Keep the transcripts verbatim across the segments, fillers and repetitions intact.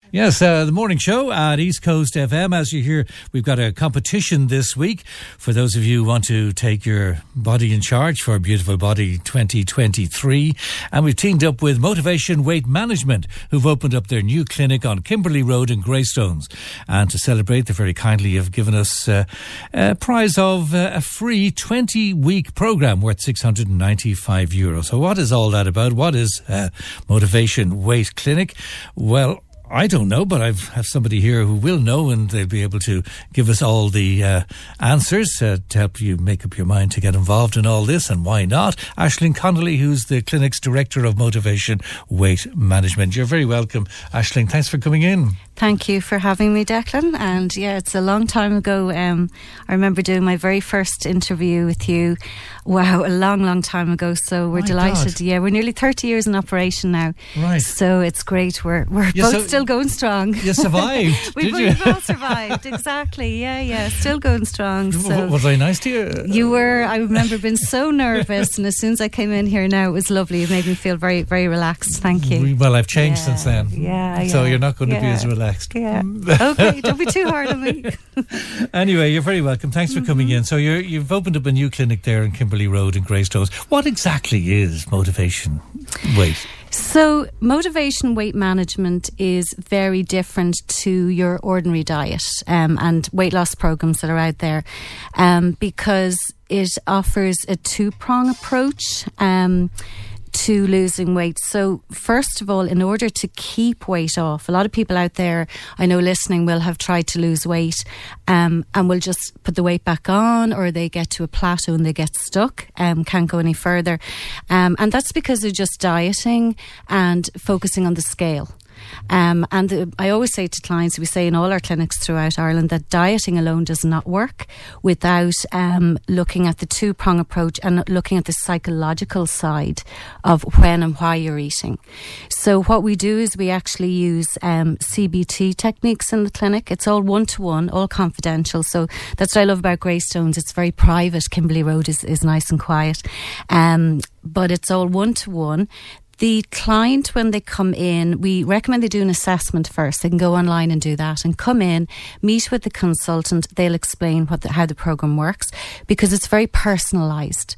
Yes, uh, the morning show at East Coast F M. As you hear, we've got a competition this week for those of you who want to take your body in charge for Beautiful Body twenty twenty-three. And we've teamed up with Motivation Weight Management, who've opened up their new clinic on Kimberley Road in Greystones. And to celebrate, they very kindly have given us uh, a prize of uh, a free twenty-week programme worth six hundred ninety-five euros. So what is all that about? What is uh, Motivation Weight Clinic? Well, I don't know, but I have somebody here who will know, and they'll be able to give us all the uh, answers uh, to help you make up your mind to get involved in all this, and why not? Aisling Connolly, who's the clinic's Director of Motivation Weight Management. You're very welcome, Aisling. Thanks for coming in. Thank you for having me, Declan. And yeah, it's a long time ago. Um, I remember doing my very first interview with you. Wow, a long, long time ago. So we're my delighted. God. Yeah, we're nearly thirty years in operation now. Right. So it's great. We're we're you both so, still going strong. You survived, we, did we, you? We've all survived. Exactly. Yeah, yeah. Still going strong. So was I nice to you? You were. I remember being so nervous, and as soon as I came in here now, it was lovely. It made me feel very, very relaxed. Thank you. Well, I've changed yeah, since then. Yeah, yeah. So you're not going to yeah. be as relaxed. Yeah. Okay, don't be too hard on me. Anyway, you're very welcome. Thanks for coming in. So you're, you've opened up a new clinic there in Kimberley Road in Greystones. What exactly is Motivation Weight? So Motivation Weight Management is very different to your ordinary diet um, and weight loss programs that are out there um, because it offers a two-prong approach um to losing weight. So first of all, in order to keep weight off, a lot of people out there I know listening will have tried to lose weight um, and will just put the weight back on, or they get to a plateau and they get stuck and um, can't go any further. Um, and that's because they're just dieting and focusing on the scale. Um, and the, I always say to clients, we say in all our clinics throughout Ireland, that dieting alone does not work without um, looking at the two-prong approach and looking at the psychological side of when and why you're eating. So what we do is we actually use um, C B T techniques in the clinic. It's all one-to-one, all confidential. So that's what I love about Greystones. It's very private. Kimberley Road is, is nice and quiet. Um, but it's all one-to-one. The client, when they come in, we recommend they do an assessment first. They can go online and do that and come in, meet with the consultant. They'll explain what the, how the program works, because it's very personalised.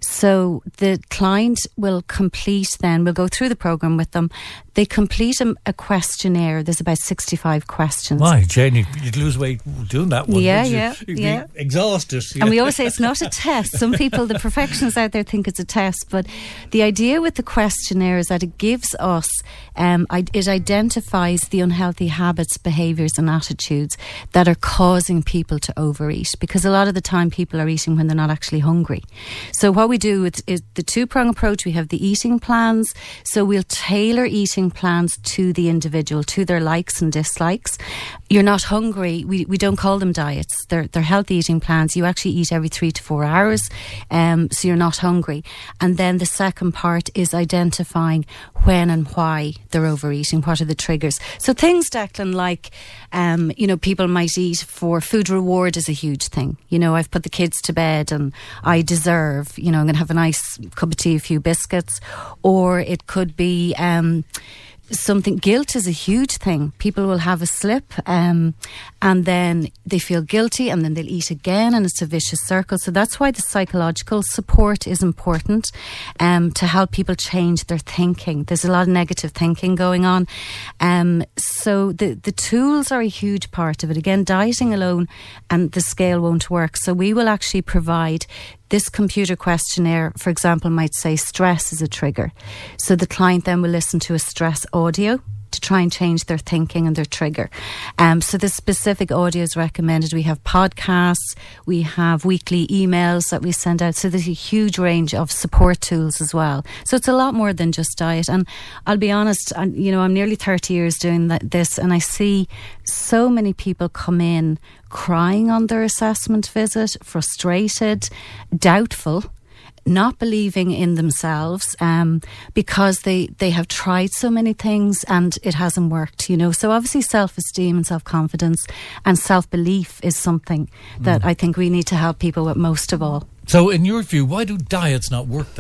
So the client will complete then, we'll go through the program with them. They complete a, a questionnaire. There's about sixty-five questions. My, Jane, you, you'd lose weight doing that one. Yeah, you? yeah, You'd yeah. be exhausted. And we always say it's not a test. Some people, the perfectionists out there, think it's a test. But the idea with the questionnaire is that it gives us, um, it identifies the unhealthy habits, behaviours and attitudes that are causing people to overeat. Because a lot of the time people are eating when they're not actually hungry. So what we do is, is the two-prong approach. We have the eating plans. So we'll tailor eating plans to the individual, to their likes and dislikes. You're not hungry. We we don't call them diets. They're they're healthy eating plans. You actually eat every three to four hours, um, so you're not hungry. And then the second part is identifying when and why they're overeating. What are the triggers? So things, Declan, like um, you know, people might eat for food reward is a huge thing. You know, I've put the kids to bed and I deserve, you know, I'm going to have a nice cup of tea, a few biscuits. Or it could be um, something, guilt is a huge thing. People will have a slip um, and then they feel guilty and then they'll eat again, and it's a vicious circle. So that's why the psychological support is important um, to help people change their thinking. There's a lot of negative thinking going on. Um, so the, the tools are a huge part of it. Again, dieting alone and the scale won't work. So we will actually provide this computer questionnaire, for example, might say stress is a trigger. So the client then will listen to a stress audio to try and change their thinking and their trigger. Um, so the specific audio is recommended. We have podcasts, we have weekly emails that we send out. So there's a huge range of support tools as well. So it's a lot more than just diet. And I'll be honest, I'm, you know, I'm nearly thirty years doing that, this, and I see so many people come in crying on their assessment visit, frustrated, doubtful, not believing in themselves um, because they, they have tried so many things and it hasn't worked, you know. So obviously self-esteem and self-confidence and self-belief is something that mm. I think we need to help people with most of all. So in your view, why do diets not work then?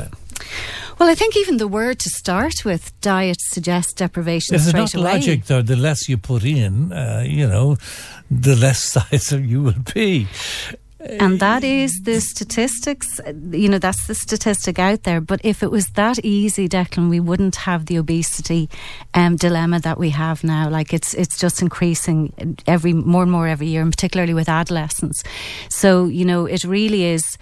Well, I think even the word to start with, diet, suggests deprivation Is it straight not away. logic, though? The less you put in, uh, you know, the less size you will be. And that is the statistics, you know, that's the statistic out there. But if it was that easy, Declan, we wouldn't have the obesity um, dilemma that we have now. Like it's it's just increasing every more and more every year, and particularly with adolescents. So, you know, it really is,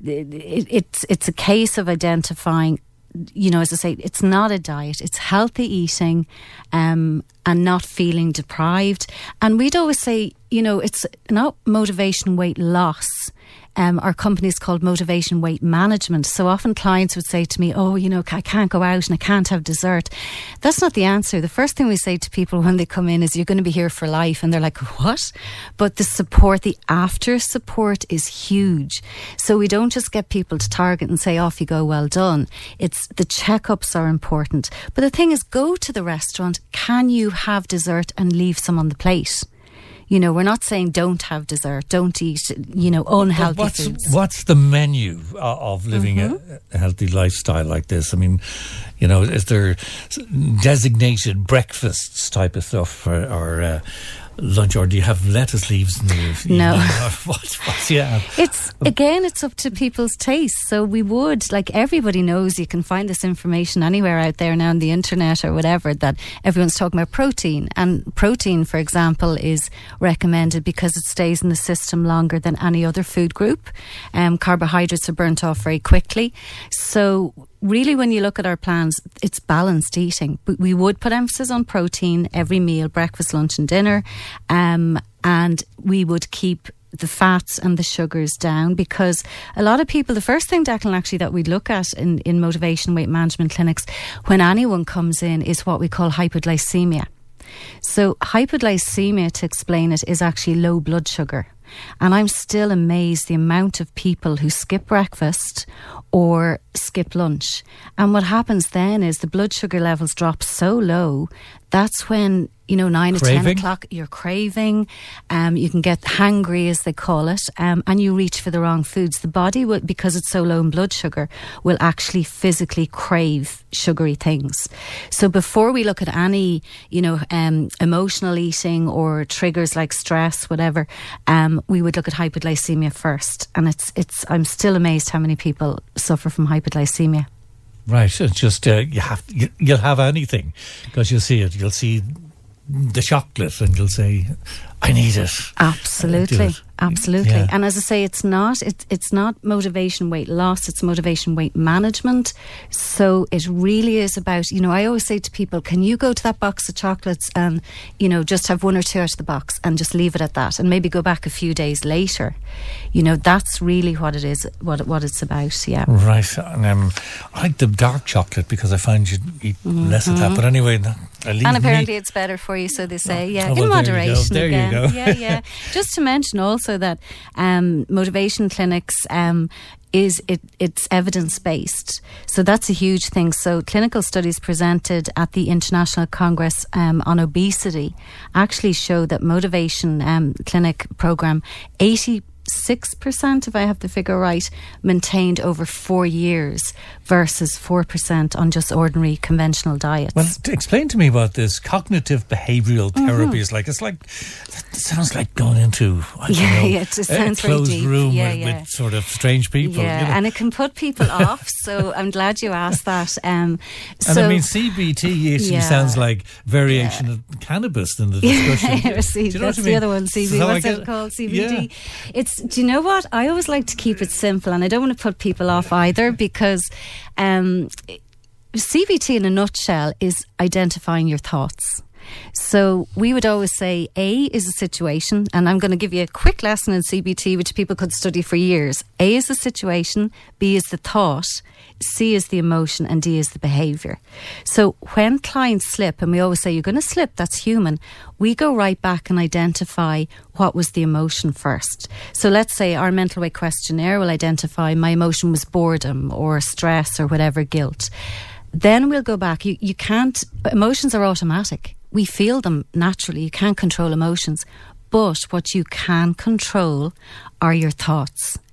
it, it's it's a case of identifying, you know, as I say, it's not a diet, it's healthy eating um, and not feeling deprived. And we'd always say, you know, it's not motivation weight loss. Um, our company is called Motivation Weight Management. So often clients would say to me, oh, you know, I can't go out and I can't have dessert. That's not the answer. The first thing we say to people when they come in is you're going to be here for life. And they're like, what? But the support, the after support is huge. So we don't just get people to Target and say, off you go, well done. It's the checkups are important. But the thing is, go to the restaurant. Can you have dessert and leave some on the plate? You know, we're not saying don't have dessert, don't eat, you know, unhealthy but what's, foods. What's the menu of living mm-hmm. a, a healthy lifestyle like this? I mean, you know, is there designated breakfasts type of stuff or, or uh, lunch, or do you have lettuce leaves in the No. what, what's yeah? It's again, it's up to people's tastes. So we would, like, everybody knows you can find this information anywhere out there now on the internet or whatever, that everyone's talking about protein. And protein, for example, is recommended because it stays in the system longer than any other food group. Um, carbohydrates are burnt off very quickly. So really, when you look at our plans, it's balanced eating. But we would put emphasis on protein every meal, breakfast, lunch and dinner. Um, and we would keep the fats and the sugars down, because a lot of people, the first thing, Declan, actually that we look at in, in motivation weight management clinics when anyone comes in is what we call hypoglycemia. So hypoglycemia, to explain it, is actually low blood sugar. And I'm still amazed the amount of people who skip breakfast or skip lunch. And what happens then is the blood sugar levels drop so low, that's when, you know, nine craving. or ten o'clock, you're craving, um, you can get hangry, as they call it, um, and you reach for the wrong foods. The body, will, because it's so low in blood sugar, will actually physically crave sugary things. So before we look at any, you know, um, emotional eating or triggers like stress, whatever, um, we would look at hypoglycemia first. And it's, it's, I'm still amazed how many people suffer from hypoglycemia. Right, it's just uh, you have you, you'll have anything because you'll see it. You'll see the chocolate and you'll say, "I need it." Absolutely, it. absolutely. Yeah. And as I say, it's not it's it's not motivation weight loss. It's motivation weight management. So it really is about, you know, I always say to people, can you go to that box of chocolates and, you know, just have one or two out of the box and just leave it at that, and maybe go back a few days later. You know, that's really what it is, what what it's about. Yeah. Right. And um, I like the dark chocolate because I find you eat mm-hmm. less of that. But anyway, and apparently me. It's better for you, so they say. Yeah, oh, well, in moderation. There you go. There again. you go. Yeah, yeah. Just to mention also that um, motivation clinics um, is it it's evidence based, so that's a huge thing. So clinical studies presented at the International Congress um, on Obesity actually show that motivation um, clinic program eighty. Six percent, if I have the figure right, maintained over four years versus four percent on just ordinary conventional diets. Well, to explain to me about this cognitive behavioural therapy. Is mm-hmm. like it's like it sounds like going into I don't yeah, know, yeah, it sounds a closed very deep. room yeah, with, yeah. with sort of strange people. Yeah, you know? And it can put people off. So I'm glad you asked that. Um, and so, I mean, C B T actually yeah. sounds like variation yeah. of cannabis in the discussion. yeah, see, Do you know that's what I the mean? other one. C B T. So What's get, it called? C B D. Yeah. It's. Do you know what? I always like to keep it simple, and I don't want to put people off either, because um, C B T in a nutshell is identifying your thoughts. So we would always say A is a situation, and I'm going to give you a quick lesson in C B T which people could study for years. A is the situation, B is the thought, C is the emotion, and D is the behaviour. So when clients slip, and we always say you're going to slip, that's human, we go right back and identify what was the emotion first. So let's say our mental weight questionnaire will identify my emotion was boredom or stress or whatever, guilt. Then we'll go back. You, you can't, emotions are automatic. We feel them naturally. You can't control emotions. But what you can control are your thoughts.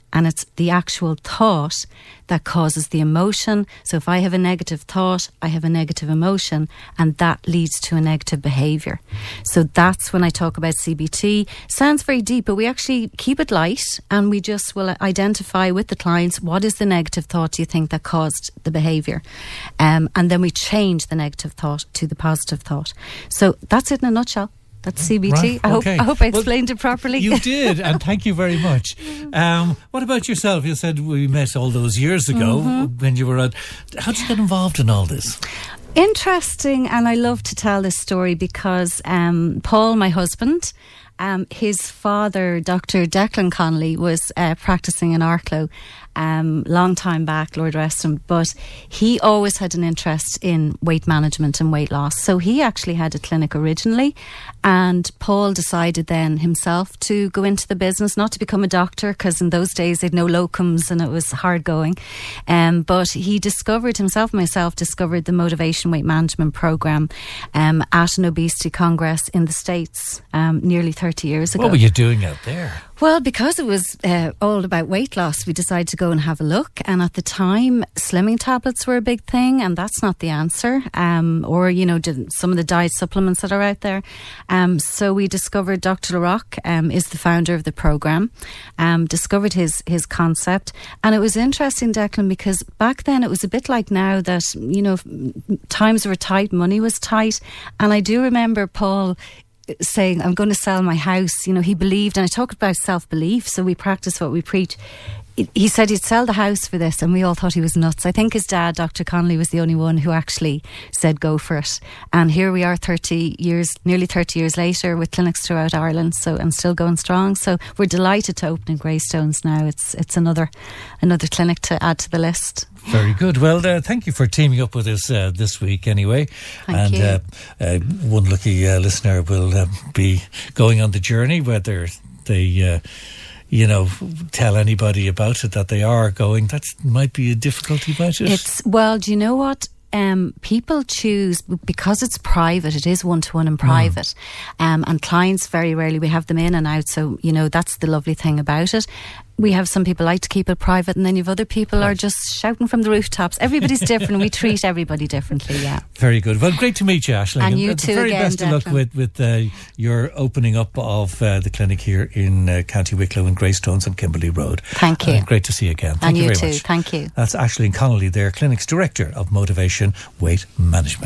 and it's the actual thought that causes the emotion. So if I have a negative thought, I have a negative emotion, and that leads to a negative behaviour. So that's when I talk about C B T. Sounds very deep, but we actually keep it light, and we just will identify with the clients, what is the negative thought do you think that caused the behaviour? Um, and then we change the negative thought to the positive thought. So that's it in a nutshell. That's C B T. Right, I, okay. hope, I hope I well, explained it properly. You did, and thank you very much. Um, what about yourself? You said we met all those years ago mm-hmm. when you were at... How did you get involved in all this? Interesting, and I love to tell this story because um, Paul, my husband, um, his father, Doctor Declan Connolly, was uh, practising in Arklow um, long time back, Lord rest him, but he always had an interest in weight management and weight loss. So he actually had a clinic originally, and Paul decided then himself to go into the business, not to become a doctor, because in those days they'd no locums and it was hard going. Um, but he discovered, himself and myself discovered the Motivation Weight Management Programme um, at an obesity congress in the States um, nearly thirty years ago. What were you doing out there? Well, because it was uh, all about weight loss, we decided to go and have a look. And at the time, slimming tablets were a big thing, and that's not the answer. Um, or, you know, some of the diet supplements that are out there. Um, so we discovered Doctor LaRock um, is the founder of the programme, um, discovered his, his concept. And it was interesting, Declan, because back then it was a bit like now that, you know, times were tight, money was tight. And I do remember Paul saying, I'm going to sell my house. You know, he believed, and I talked about self-belief, so we practice what we preach. He said he'd sell the house for this, and we all thought he was nuts. I think his dad, Doctor Connolly, was the only one who actually said go for it. And here we are thirty years, nearly thirty years later, with clinics throughout Ireland, so and still going strong. So we're delighted to open in Greystones now. It's it's another another clinic to add to the list. Very good. Well, uh, thank you for teaming up with us uh, this week anyway. Thank and you. Uh, uh, one lucky uh, listener will uh, be going on the journey, whether they... Uh, you know, tell anybody about it that they are going. That might be a difficulty about it. It's, well, do you know what? Um, people choose, because it's private, it is one-to-one and private. Mm. Um, and clients, very rarely, we have them in and out. So, you know, that's the lovely thing about it. We have some people like to keep it private, and then you have other people right. are just shouting from the rooftops. Everybody's different. We treat everybody differently, yeah. Very good. Well, great to meet you, Aisling. And you and too the very again, best of luck with, with uh, your opening up of uh, the clinic here in uh, County Wicklow in Greystones and Kimberley Road. Thank you. Uh, great to see you again. Thank and you, you very too. much. Thank you. That's Aisling Connolly there, Clinic's Director of Motivation Weight Management.